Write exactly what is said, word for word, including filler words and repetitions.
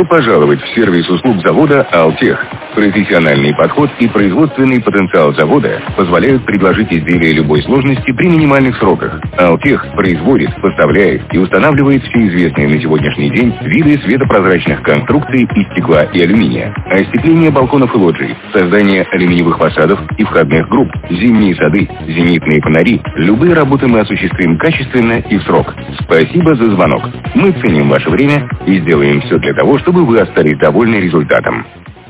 Добро пожаловать в сервис услуг завода «Алтех». Профессиональный подход и производственный потенциал завода позволяют предложить изделия любой сложности при минимальных сроках. «Алтех» производит, поставляет и устанавливает все известные на сегодняшний день виды светопрозрачных конструкций из стекла и алюминия. Остекление балконов и лоджий, создание алюминиевых фасадов и входных групп, зимние сады, зенитные фонари. Любые работы мы осуществим качественно и в срок. Спасибо за звонок. Мы ценим ваше время и сделаем все для того, чтобы вы остались довольны результатом.